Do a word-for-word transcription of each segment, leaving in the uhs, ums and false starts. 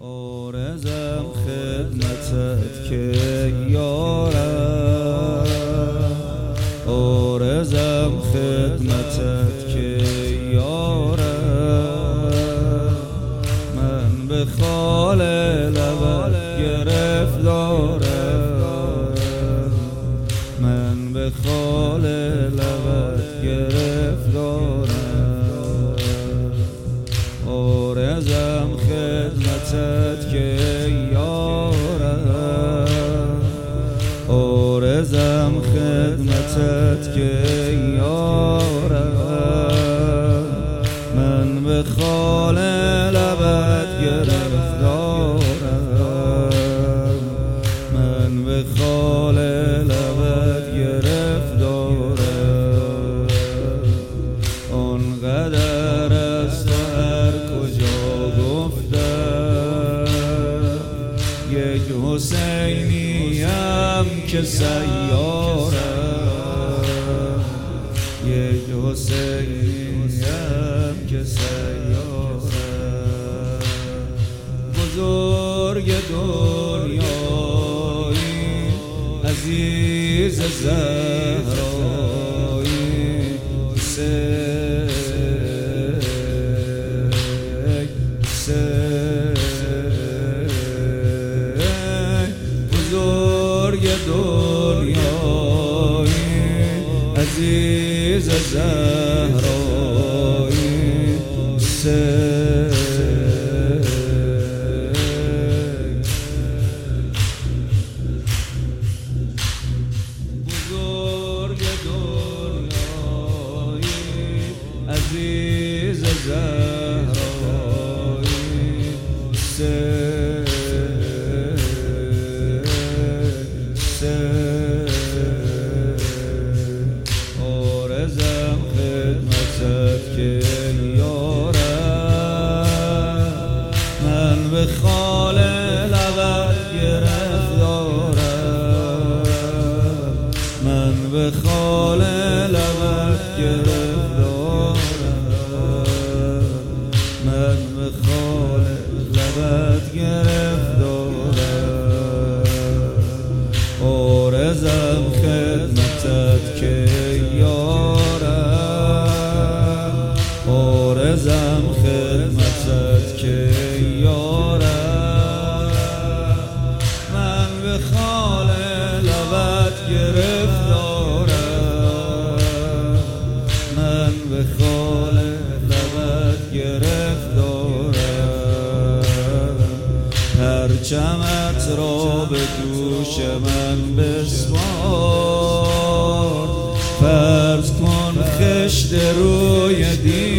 آرزم خدمتت که یارم، آرزم خدمتت که یارم، من به خال لبت گرفتارم، من به خال لبت گرفتارم، آرزم خدمتت که یارم، آرزم خدمتت که یارم، من به خال لبت گرفتارم، من به خال لبت گرفتارم، آنقدر از تو هر کجا گفتم یک حسینیم که سیارم، یک حسینیم که سیارم، بزرگ دنیایی عزیز زهرایی حسین حسین بزرگ دنیایی عزیز زهرایی حسین بزرگ دنیایی عزیز زهرایی حسین آرزم خدمتت که یارم، من به خال لبت گرفتارم، من به خال لبت گرفتارم، من به خال لبت گرفتارم، آرزم خدمتت که یارم، آرزم خدمتت که یارم، من به خال لبت گرفتارم، من به خال لبت گرفتارم، پرچمت را به دوش من بسپار، فرض کن خشت روی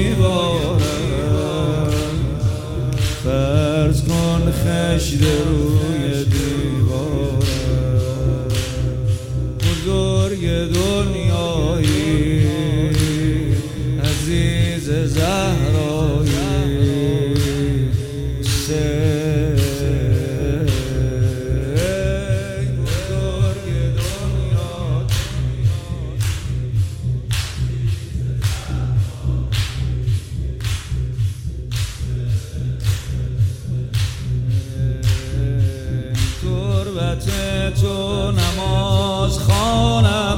دیوارم، فرض کن خشت روی دیوارم، بزرگ دنیایی عزیز زهرایی حسین بزرگ تربت تو نماز خوانم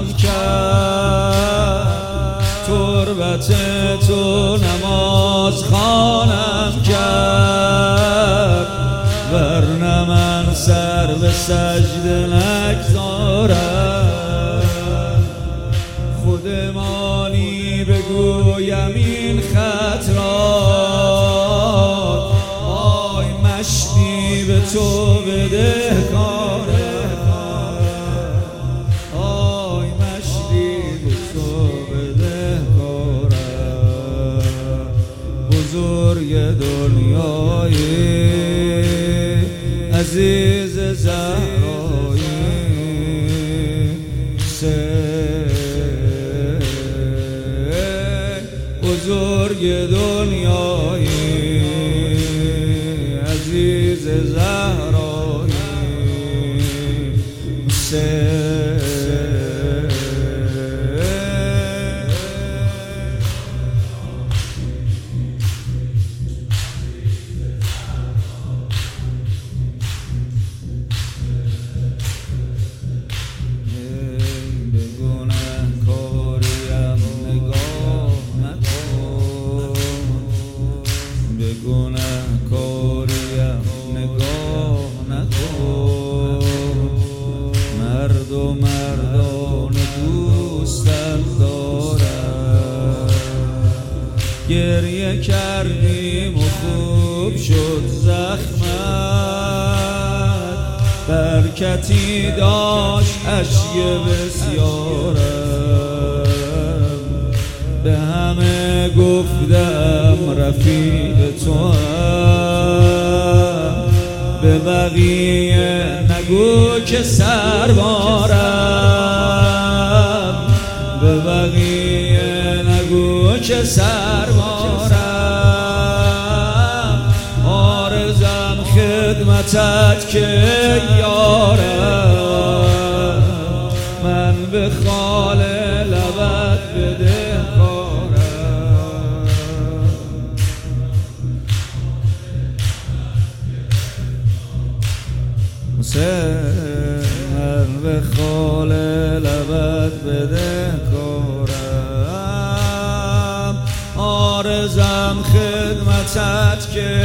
کرد، تربت تو نماز خوانم کرد، ورنه من سر به سجده نگذارم، خودمانی بگویم این خط را، آی مشتی به تو بدهکارم، آی مشتی به تو بدهکارم، بزرگ دنیایی عزیز زهرایی حسین بزرگ دنیایی عزیز زهرایی حسین گریه کردیم و خوب شد زخمت، برکتی داشت اشک بسیارم. به همه گفتم رفیق تو هم، به بقیه نگو که سربارم، به بقیه نگو که سربارم. آرزم خدمتت که یارم، من به خال لبت بدهکارم. من به خال لبت بدهکارم. آرزم خدمتت که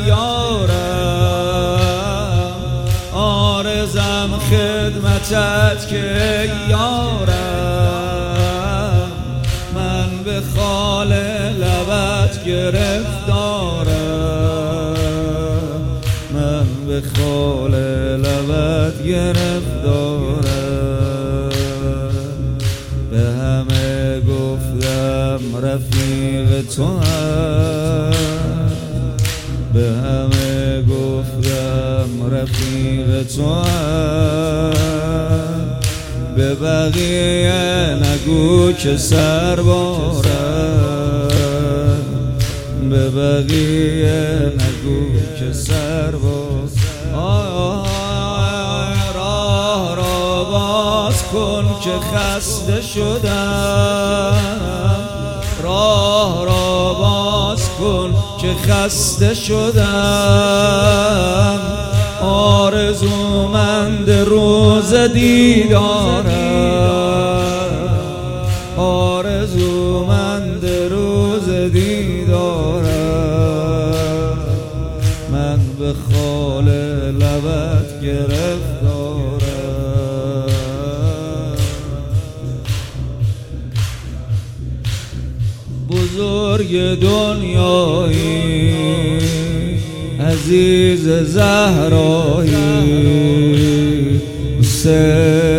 یارم، آرزم خدمتت که یارم. من به خال لبت گرفتارم، من به خال لبت گرفتارم. به همه گفتم رفیق تو هم، به همه گفتم رفیق تو هم. به بقیه نگو که سربارم، به بقیه نگو که سربارم. راه را باز کن که خسته شدم، راه را باز کن که خسته شدم. آرزومند روز دیدارم، آرزومند روز دیدارم. من به خال لبت گرفتارم. بزرگ دنیایی عزیز زهرایی، حسین